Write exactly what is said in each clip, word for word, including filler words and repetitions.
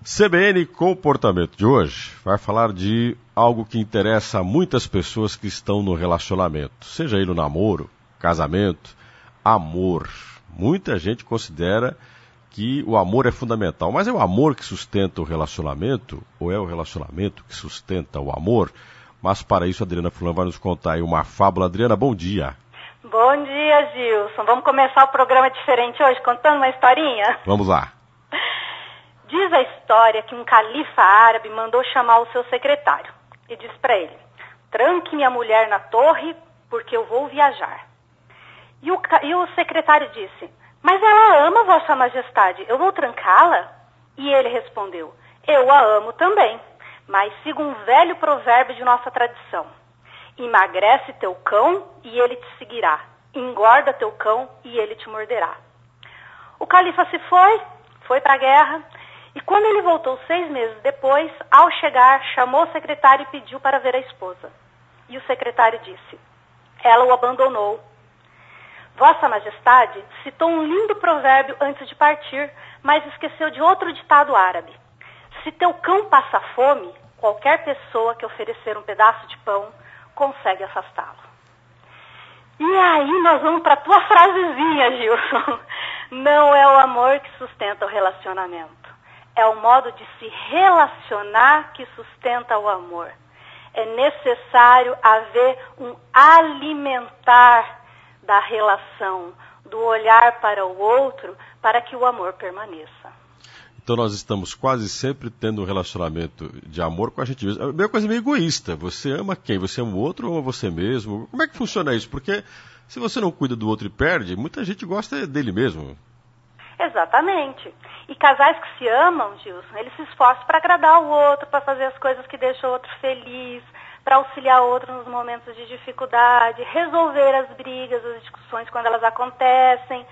C B N Comportamento de hoje vai falar de algo que interessa a muitas pessoas que estão no relacionamento, seja ele no namoro, casamento, amor. Muita gente considera que o amor é fundamental, mas é o amor que sustenta o relacionamento ou é o relacionamento que sustenta o amor? Mas para isso a Adriana Furlan vai nos contar aí uma fábula. Adriana, bom dia. Bom dia, Gilson. Vamos começar o programa diferente hoje, contando uma historinha? Vamos lá. Diz a história que um califa árabe mandou chamar o seu secretário e disse para ele: tranque minha mulher na torre porque eu vou viajar. E o, e o secretário disse: mas ela ama Vossa Majestade, eu vou trancá-la? E ele respondeu: eu a amo também, mas sigo um velho provérbio de nossa tradição: emagrece teu cão e ele te seguirá, engorda teu cão e ele te morderá. O califa se foi, foi para a guerra, e quando ele voltou seis meses depois, ao chegar, chamou o secretário e pediu para ver a esposa. E o secretário disse: ela o abandonou. Vossa Majestade citou um lindo provérbio antes de partir, mas esqueceu de outro ditado árabe: se teu cão passa fome, qualquer pessoa que oferecer um pedaço de pão consegue afastá-lo. E aí nós vamos para a tua frasezinha, Gilson. Não é o amor que sustenta o relacionamento. É o modo de se relacionar que sustenta o amor. É necessário haver um alimentar da relação, do olhar para o outro, para que o amor permaneça. Então nós estamos quase sempre tendo um relacionamento de amor com a gente mesmo. É uma coisa meio egoísta. Você ama quem? Você ama o outro ou ama você mesmo? Como é que funciona isso? Porque se você não cuida do outro e perde, muita gente gosta dele mesmo. Exatamente. E casais que se amam, Gilson, eles se esforçam para agradar o outro, para fazer as coisas que deixam o outro feliz, para auxiliar o outro nos momentos de dificuldade, resolver as brigas, as discussões quando elas acontecem,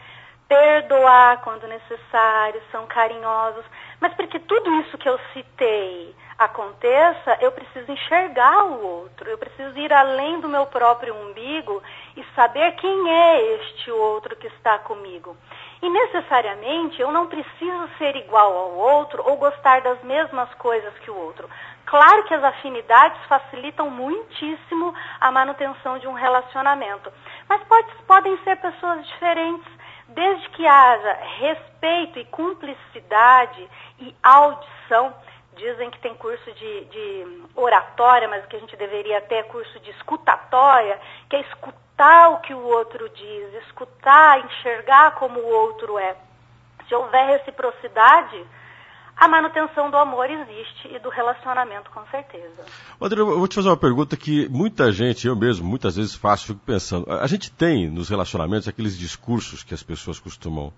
perdoar quando necessário, são carinhosos. Mas para que tudo isso que eu citei aconteça, eu preciso enxergar o outro, eu preciso ir além do meu próprio umbigo e saber quem é este outro que está comigo. E necessariamente eu não preciso ser igual ao outro ou gostar das mesmas coisas que o outro. Claro que as afinidades facilitam muitíssimo a manutenção de um relacionamento, mas pode, podem ser pessoas diferentes, desde que haja respeito e cumplicidade e audição. Dizem que tem curso de, de oratória, mas o que a gente deveria ter é curso de escutatória, que é escutar o que o outro diz, escutar, enxergar como o outro é. Se houver reciprocidade, a manutenção do amor existe e do relacionamento, com certeza. Adriano, eu vou te fazer uma pergunta que muita gente, eu mesmo, muitas vezes faço, fico pensando. A gente tem nos relacionamentos aqueles discursos que as pessoas costumam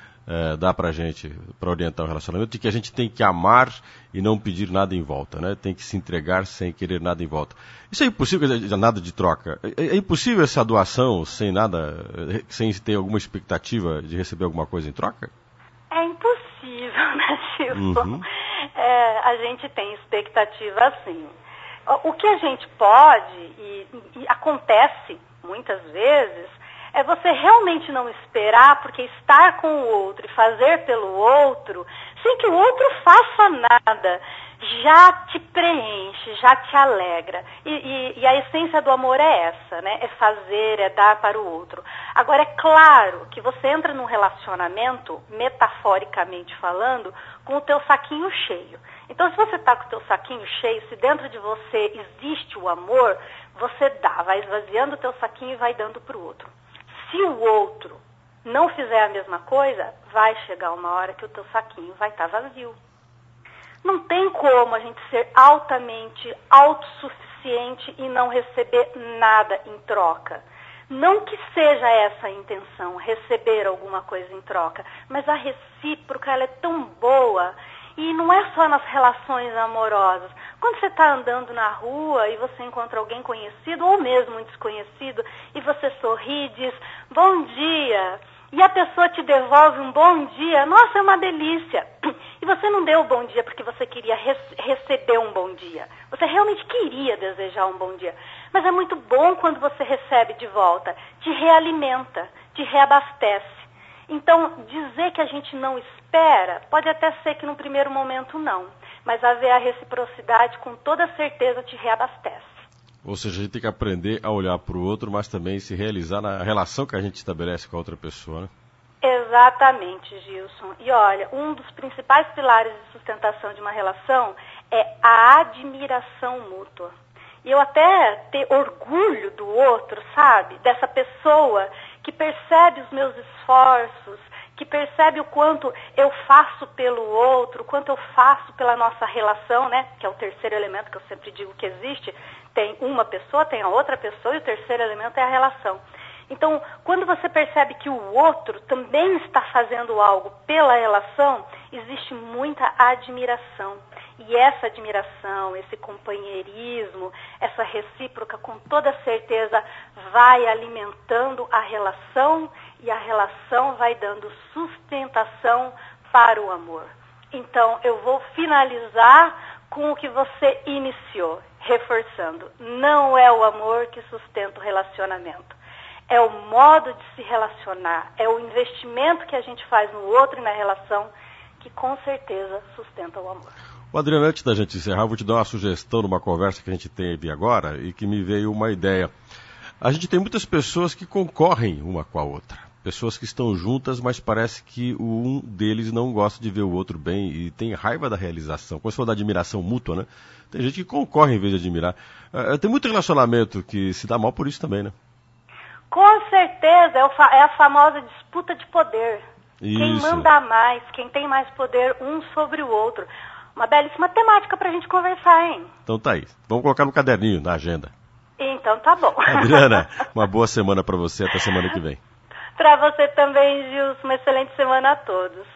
é, dar pra gente, para orientar o relacionamento, de que a gente tem que amar e não pedir nada em volta, né? Tem que se entregar sem querer nada em volta. Isso é impossível, nada de troca. É, é impossível essa doação sem nada, sem ter alguma expectativa de receber alguma coisa em troca? É impossível, né, Gilson? Uhum. É, a gente tem expectativa assim. O que a gente pode, e, e acontece muitas vezes, é você realmente não esperar, porque estar com o outro e fazer pelo outro, sem que o outro faça nada, já te preenche, já te alegra. E, e, e a essência do amor é essa, né? É fazer, é dar para o outro. Agora, é claro que você entra num relacionamento, metaforicamente falando, com o teu saquinho cheio. Então, se você está com o teu saquinho cheio, se dentro de você existe o amor, você dá, vai esvaziando o teu saquinho e vai dando para o outro. Se o outro não fizer a mesma coisa, vai chegar uma hora que o teu saquinho vai estar vazio. Não tem como a gente ser altamente autossuficiente e não receber nada em troca. Não que seja essa a intenção, receber alguma coisa em troca, mas a recíproca, ela é tão boa. E não é só nas relações amorosas. Quando você está andando na rua e você encontra alguém conhecido ou mesmo um desconhecido e você sorri e diz bom dia, e a pessoa te devolve um bom dia, nossa, é uma delícia. E você não deu o bom dia porque você queria rece- receber um bom dia. Você realmente queria desejar um bom dia. Mas é muito bom quando você recebe de volta, te realimenta, te reabastece. Então, dizer que a gente não espera, pode até ser que no primeiro momento não, mas haver a reciprocidade com toda certeza te reabastece. Ou seja, a gente tem que aprender a olhar para o outro, mas também se realizar na relação que a gente estabelece com a outra pessoa, né? Exatamente, Gilson. E olha, um dos principais pilares de sustentação de uma relação é a admiração mútua. E eu até ter orgulho do outro, sabe? Dessa pessoa que percebe os meus esforços, que percebe o quanto eu faço pelo outro, o quanto eu faço pela nossa relação, né? Que é o terceiro elemento que eu sempre digo que existe. Tem uma pessoa, tem a outra pessoa e o terceiro elemento é a relação. Então, quando você percebe que o outro também está fazendo algo pela relação, existe muita admiração. E essa admiração, esse companheirismo, essa recíproca, com toda certeza, vai alimentando a relação e a relação vai dando sustentação para o amor. Então, eu vou finalizar com o que você iniciou, reforçando. Não é o amor que sustenta o relacionamento. É o modo de se relacionar, é o investimento que a gente faz no outro e na relação que com certeza sustenta o amor. O Adriana, antes da gente encerrar, vou te dar uma sugestão numa conversa que a gente teve agora e que me veio uma ideia. A gente tem muitas pessoas que concorrem uma com a outra. Pessoas que estão juntas, mas parece que um deles não gosta de ver o outro bem e tem raiva da realização. Quando você fala da admiração mútua, né? Tem gente que concorre em vez de admirar. Uh, tem muito relacionamento que se dá mal por isso também, né? Com certeza, é, o fa- é a famosa disputa de poder. Isso. Quem manda mais, quem tem mais poder um sobre o outro. Uma belíssima temática pra gente conversar, hein? Então tá aí. Vamos colocar no caderninho, na agenda. Então tá bom. Adriana, uma boa semana pra você. Até semana que vem. Pra você também, Gilson. Uma excelente semana a todos.